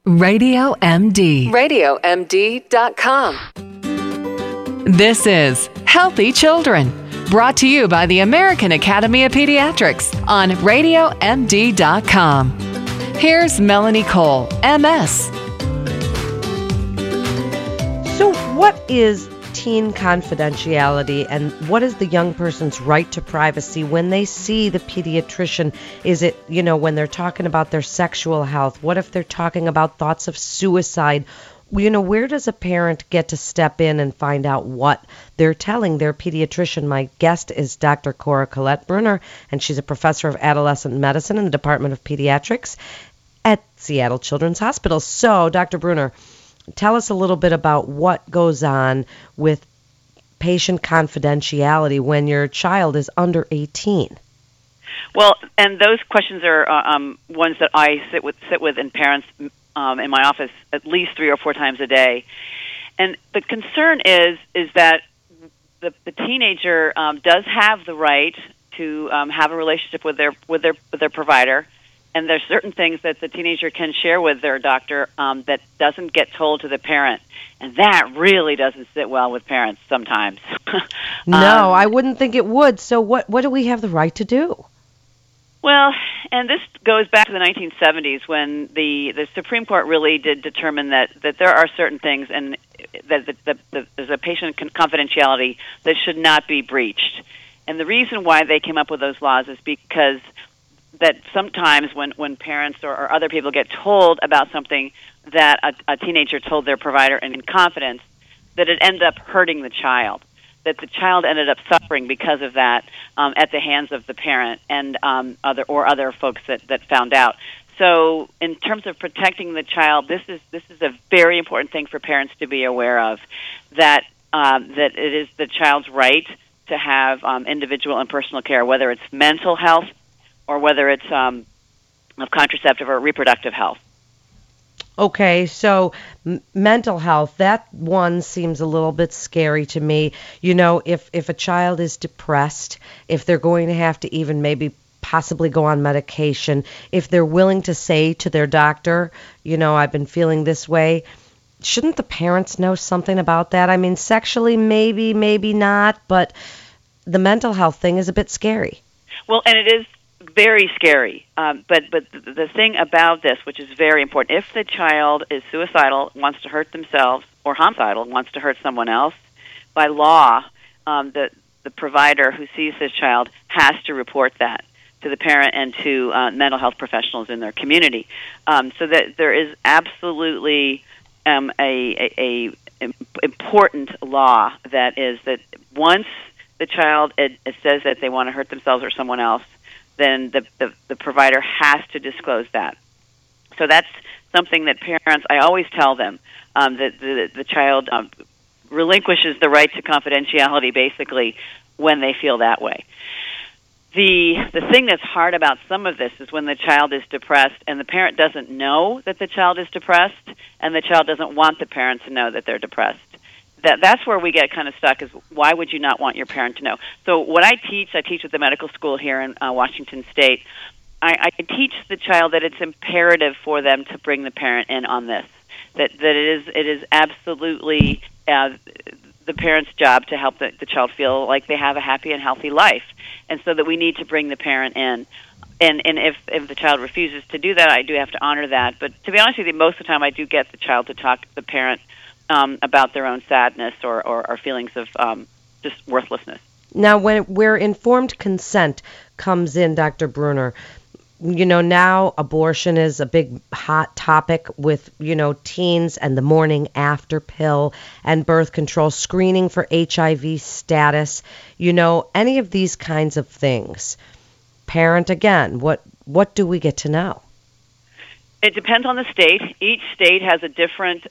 Radio MD. RadioMD.com. This is Healthy Children, brought to you by the American Academy of Pediatrics on RadioMD.com. Here's Melanie Cole, MS. So what is teen confidentiality, and what is the young person's right to privacy when they see the pediatrician? Is it, when they're talking about their sexual health? What if they're talking about thoughts of suicide? Where does a parent get to step in and find out what they're telling their pediatrician? My guest is Dr. Cora Collette-Brunner, and she's a professor of adolescent medicine in the Department of Pediatrics at Seattle Children's Hospital. So, Dr. Brunner, tell us a little bit about what goes on with patient confidentiality when your child is under 18. Well, and those questions are ones that I sit with in parents in my office at least 3 or 4 times a day. And the concern is that the teenager does have the right to have a relationship with their provider. And there's certain things that the teenager can share with their doctor that doesn't get told to the parent. And that really doesn't sit well with parents sometimes. No, I wouldn't think it would. So what do we have the right to do? Well, and this goes back to the 1970s when the Supreme Court really did determine that there are certain things and that there's a patient confidentiality that should not be breached. And the reason why they came up with those laws is because that sometimes when parents or other people get told about something that a teenager told their provider in confidence, that it ended up hurting the child, that the child ended up suffering because of that at the hands of the parent and other folks that found out. So in terms of protecting the child, this is a very important thing for parents to be aware of, that it is the child's right to have individual and personal care, whether it's mental health or whether it's of contraceptive or reproductive health. Okay, so mental health, that one seems a little bit scary to me. If a child is depressed, if they're going to have to even maybe possibly go on medication, if they're willing to say to their doctor, I've been feeling this way, shouldn't the parents know something about that? I mean, sexually, maybe not, but the mental health thing is a bit scary. Well, and it is very scary. But the thing about this, which is very important, if the child is suicidal, wants to hurt themselves, or homicidal, wants to hurt someone else, by law, the provider who sees this child has to report that to the parent and to mental health professionals in their community. So that there is absolutely a important law that is that once the child says that they want to hurt themselves or someone else, then the provider has to disclose that. So that's something that parents, I always tell them, that the child relinquishes the right to confidentiality basically when they feel that way. The thing that's hard about some of this is when the child is depressed and the parent doesn't know that the child is depressed and the child doesn't want the parent to know that they're depressed. That's where we get kind of stuck, is why would you not want your parent to know? So what I teach at the medical school here in Washington State. I teach the child that it's imperative for them to bring the parent in on this, that it is absolutely the parent's job to help the child feel like they have a happy and healthy life, and so that we need to bring the parent in. And if the child refuses to do that, I do have to honor that. But to be honest with you, most of the time I do get the child to talk to the parent about their own sadness or feelings of just worthlessness. Now, where informed consent comes in, Dr. Brunner, now abortion is a big hot topic with, teens and the morning after pill and birth control, screening for HIV status, any of these kinds of things. Parent, again, what do we get to know? It depends on the state. Each state has a different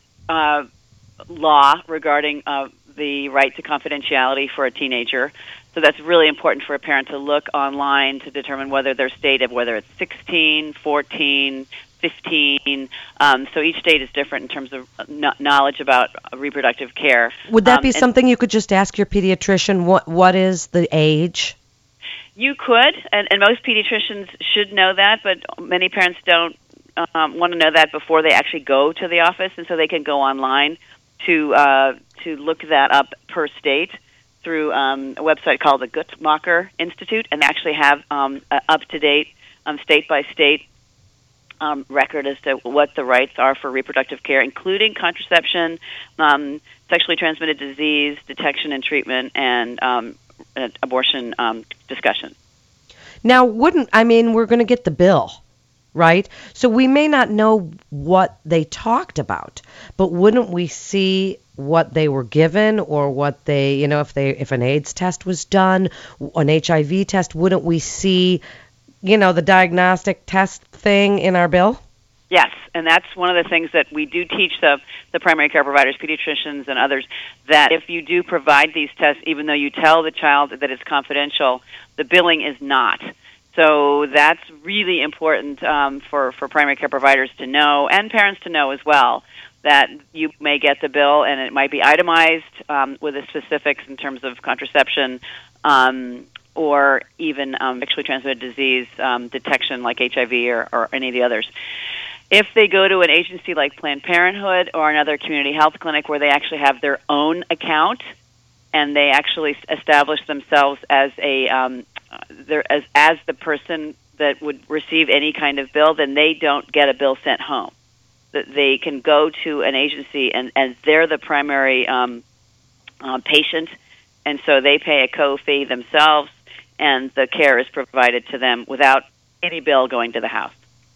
law regarding the right to confidentiality for a teenager. So that's really important for a parent to look online to determine whether their state, whether it's 16, 14, 15. So each state is different in terms of knowledge about reproductive care. Would that be something you could just ask your pediatrician? What is the age? You could, and most pediatricians should know that, but many parents don't want to know that before they actually go to the office, and so they can go online to look that up per state through a website called the Guttmacher Institute, and they actually have up-to-date state-by-state record as to what the rights are for reproductive care, including contraception, sexually transmitted disease detection and treatment, and abortion discussion. Now, we're going to get the bill, right? So we may not know what they talked about, but wouldn't we see what they were given, or what they, if an AIDS test was done, an HIV test, wouldn't we see, the diagnostic test thing in our bill? Yes, and that's one of the things that we do teach the primary care providers, pediatricians, and others, that if you do provide these tests, even though you tell the child that it's confidential, the billing is not. So that's really important for primary care providers to know, and parents to know as well, that you may get the bill and it might be itemized with the specifics in terms of contraception or even sexually transmitted disease detection like HIV or any of the others. If they go to an agency like Planned Parenthood or another community health clinic where they actually have their own account and they actually establish themselves as as the person that would receive any kind of bill, then they don't get a bill sent home. They can go to an agency and they're the primary patient, and so they pay a co-fee themselves, and the care is provided to them without any bill going to the house.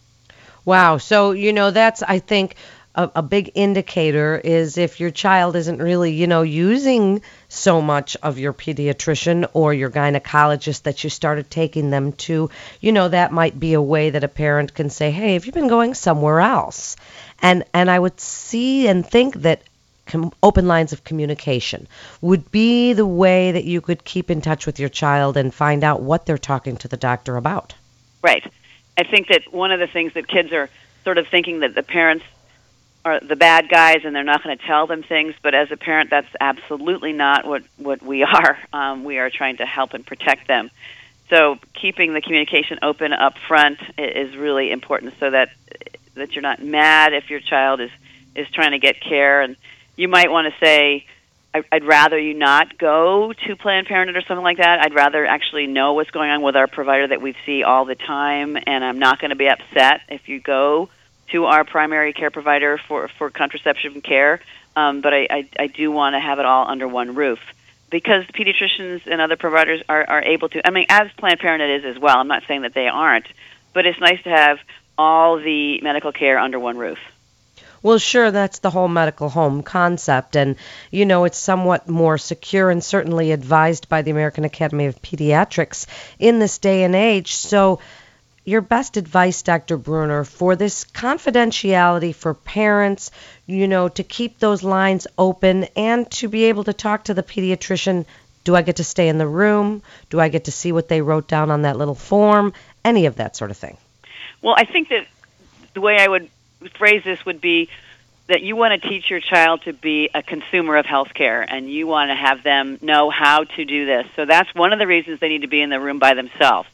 Wow. So, that's, I think, a big indicator is if your child isn't really, using so much of your pediatrician or your gynecologist that you started taking them to, that might be a way that a parent can say, hey, have you been going somewhere else? And I would see and think that open lines of communication would be the way that you could keep in touch with your child and find out what they're talking to the doctor about. Right. I think that one of the things that kids are sort of thinking that the parents are the bad guys and they're not going to tell them things, but as a parent, that's absolutely not what we are. We are trying to help and protect them. So keeping the communication open up front is really important, so that you're not mad if your child is trying to get care. And you might want to say, I'd rather you not go to Planned Parenthood or something like that. I'd rather actually know what's going on with our provider that we see all the time, and I'm not going to be upset if you go to our primary care provider for contraception care, but I do want to have it all under one roof, because pediatricians and other providers are able to, as Planned Parenthood is as well. I'm not saying that they aren't, but it's nice to have all the medical care under one roof. Well, sure, that's the whole medical home concept, and, it's somewhat more secure and certainly advised by the American Academy of Pediatrics in this day and age. So your best advice, Dr. Bruner, for this confidentiality for parents, to keep those lines open and to be able to talk to the pediatrician. Do I get to stay in the room? Do I get to see what they wrote down on that little form? Any of that sort of thing. Well, I think that the way I would phrase this would be that you want to teach your child to be a consumer of healthcare, and you want to have them know how to do this. So that's one of the reasons they need to be in the room by themselves.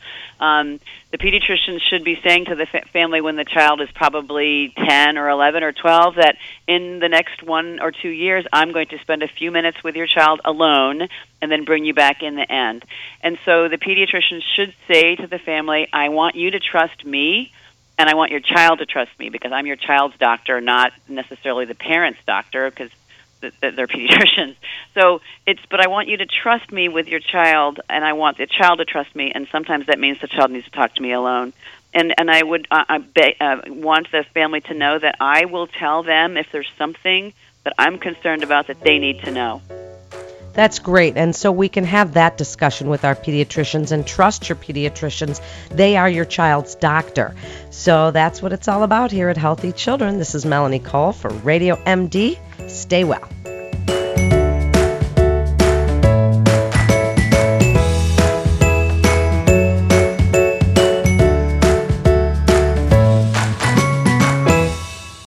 The pediatrician should be saying to the family when the child is probably 10 or 11 or 12 that in the next 1 or 2 years, I'm going to spend a few minutes with your child alone and then bring you back in the end. And so the pediatrician should say to the family, I want you to trust me, and I want your child to trust me, because I'm your child's doctor, not necessarily the parent's doctor, because they're pediatricians. So but I want you to trust me with your child, and I want the child to trust me, and sometimes that means the child needs to talk to me alone. And I would want the family to know that I will tell them if there's something that I'm concerned about that they need to know. That's great. And so we can have that discussion with our pediatricians and trust your pediatricians. They are your child's doctor. So that's what it's all about here at Healthy Children. This is Melanie Cole for Radio MD. Stay well.